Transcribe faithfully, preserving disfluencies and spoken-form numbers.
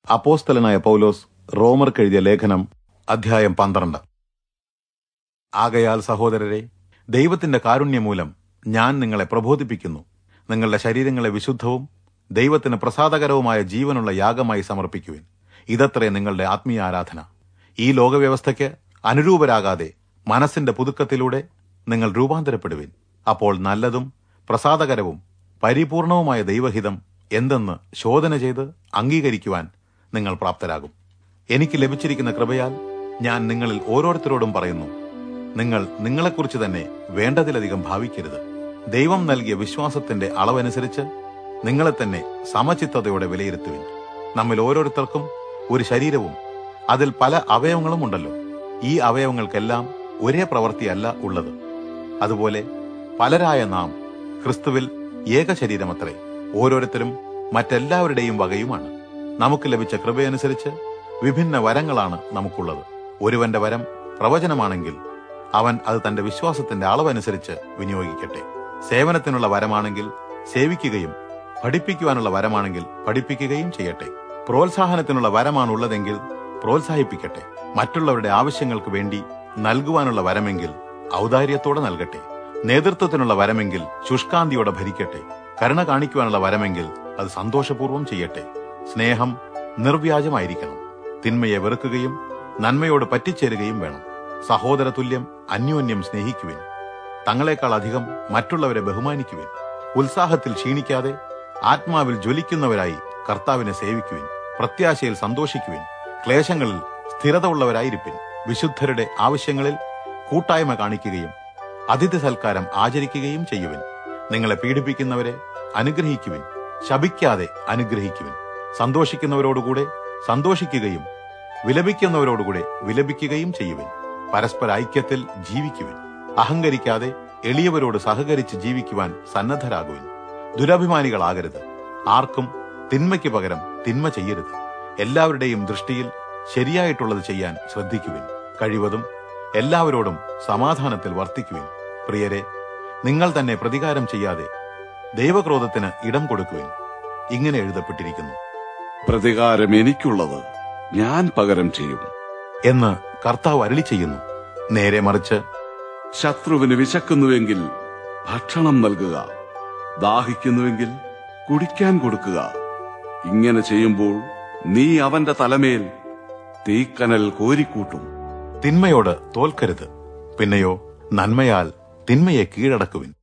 അപ്പോസ്തലനായ പൗലോസ് റോമർക്കെഴുതിയ ലേഖനം അധ്യായം പന്ത്രണ്ട്. ആകയാൽ സഹോദരരെ, ദൈവത്തിന്റെ കാരുണ്യമൂലം ഞാൻ നിങ്ങളെ പ്രബോധിപ്പിക്കുന്നു, നിങ്ങളുടെ ശരീരങ്ങളെ വിശുദ്ധവും ദൈവത്തിന് പ്രസാദകരവുമായ ജീവനുള്ള യാഗമായി സമർപ്പിക്കുവിൻ. ഇതത്രേ നിങ്ങളുടെ ആത്മീയ ആരാധന. ഈ ലോകവ്യവസ്ഥയ്ക്ക് അനുരൂപരാകാതെ മനസ്സിന്റെ പുതുക്കത്തിലൂടെ നിങ്ങൾ രൂപാന്തരപ്പെടുവിൻ. അപ്പോൾ നല്ലതും പ്രസാദകരവും പരിപൂർണവുമായ ദൈവഹിതം എന്തെന്ന് ശോധന ചെയ്ത് അംഗീകരിക്കുവാൻ നിങ്ങൾ പ്രാപ്തരാകും. എനിക്ക് ലഭിച്ചിരിക്കുന്ന കൃപയാൽ ഞാൻ നിങ്ങളിൽ ഓരോരുത്തരോടും പറയുന്നു, നിങ്ങൾ നിങ്ങളെക്കുറിച്ച് തന്നെ വേണ്ടതിലധികം ഭാവിക്കരുത്. ദൈവം നൽകിയ വിശ്വാസത്തിന്റെ അളവനുസരിച്ച് നിങ്ങളെ തന്നെ സമചിത്തതയോടെ വിലയിരുത്തുവിൻ. നമ്മിൽ ഓരോരുത്തർക്കും ഒരു ശരീരവും അതിൽ പല അവയവങ്ങളും ഉണ്ടല്ലോ. ഈ അവയവങ്ങൾക്കെല്ലാം ഒരേ പ്രവൃത്തിയല്ല ഉള്ളത്. അതുപോലെ പലരായ നാം ക്രിസ്തുവിൽ ഏക ശരീരമത്രേ, ഓരോരുത്തരും മറ്റെല്ലാവരുടെയും വകയുമാണ്. നമുക്ക് ലഭിച്ച കൃപയനുസരിച്ച് വിഭിന്ന വരങ്ങളാണ് നമുക്കുള്ളത്. ഒരുവന്റെ വരം പ്രവചനമാണെങ്കിൽ അവൻ അത് തന്റെ വിശ്വാസത്തിന്റെ അളവനുസരിച്ച് വിനിയോഗിക്കട്ടെ. സേവനത്തിനുള്ള വരമാണെങ്കിൽ സേവിക്കുകയും പഠിപ്പിക്കുവാനുള്ള വരമാണെങ്കിൽ പഠിപ്പിക്കുകയും ചെയ്യട്ടെ. പ്രോത്സാഹനത്തിനുള്ള വരമാണുള്ളതെങ്കിൽ പ്രോത്സാഹിപ്പിക്കട്ടെ. മറ്റുള്ളവരുടെ ആവശ്യങ്ങൾക്ക് വേണ്ടി നൽകുവാനുള്ള വരമെങ്കിൽ ഔദാര്യത്തോടെ നൽകട്ടെ. നേതൃത്വത്തിനുള്ള വരമെങ്കിൽ ശുഷ്കാന്തിയോടെ ഭരിക്കട്ടെ. കരുണ കാണിക്കുവാനുള്ള വരമെങ്കിൽ അത് സന്തോഷപൂർവ്വം ചെയ്യട്ടെ. സ്നേഹം നിർവ്യാജമായിരിക്കണം. തിന്മയെ വെറുക്കുകയും നന്മയോട് പറ്റിച്ചേരുകയും വേണം. സഹോദര തുല്യം അന്യോന്യം സ്നേഹിക്കുവിൻ. തങ്ങളെക്കാൾ അധികം മറ്റുള്ളവരെ ബഹുമാനിക്കുവിൻ. ഉത്സാഹത്തിൽ ക്ഷീണിക്കാതെ ആത്മാവിൽ ജ്വലിക്കുന്നവരായി കർത്താവിനെ സേവിക്കുവിൻ. പ്രത്യാശയിൽ സന്തോഷിക്കുവിൻ. ക്ലേശങ്ങളിൽ സ്ഥിരത ഉള്ളവരായിരിപ്പിൻ. വിശുദ്ധരുടെ ആവശ്യങ്ങളിൽ കൂട്ടായ്മ കാണിക്കുകയും അതിഥി സൽക്കാരം ആചരിക്കുകയും ചെയ്യുവിൻ. നിങ്ങളെ പീഡിപ്പിക്കുന്നവരെ അനുഗ്രഹിക്കുവിൻ. ശപിക്കാതെ അനുഗ്രഹിക്കുവിൻ. സന്തോഷിക്കുന്നവരോടുകൂടെ സന്തോഷിക്കുകയും വിലപിക്കുന്നവരോടുകൂടെ വിലപിക്കുകയും ചെയ്യുവിൻ. പരസ്പര ഐക്യത്തിൽ ജീവിക്കുവിൻ. അഹങ്കരിക്കാതെ എളിയവരോട് സഹകരിച്ച് ജീവിക്കുവാൻ സന്നദ്ധരാകുവിൻ. ദുരഭിമാനികളാകരുത്. ആർക്കും തിന്മയ്ക്ക് പകരം തിന്മ ചെയ്യരുത്. എല്ലാവരുടെയും ദൃഷ്ടിയിൽ ശരിയായിട്ടുള്ളത് ചെയ്യാൻ ശ്രദ്ധിക്കുവിൻ. കഴിവതും എല്ലാവരോടും സമാധാനത്തിൽ വർത്തിക്കുവിൻ. പ്രിയരെ, നിങ്ങൾ തന്നെ പ്രതികാരം ചെയ്യാതെ ദൈവക്രോധത്തിന് ഇടം കൊടുക്കുവിൻ. ഇങ്ങനെ എഴുതപ്പെട്ടിരിക്കുന്നു, പ്രതികാരം എനിക്കുള്ളത്, ഞാൻ പകരം ചെയ്യും എന്ന് കർത്താവ് അരുളി ചെയ്യുന്നു. നേരെ മറിച്ച് ശത്രുവിന് വിശക്കുന്നുവെങ്കിൽ ഭക്ഷണം നൽകുക, ദാഹിക്കുന്നുവെങ്കിൽ കുടിക്കാൻ കൊടുക്കുക. ഇങ്ങനെ ചെയ്യുമ്പോൾ നീ അവന്റെ തലമേൽ തീക്കനൽ കോരിക്കൂട്ടും. തിന്മയോട് തോൽക്കരുത്, പിന്നെയോ നന്മയാൽ തിന്മയെ കീഴടക്കുവിൻ.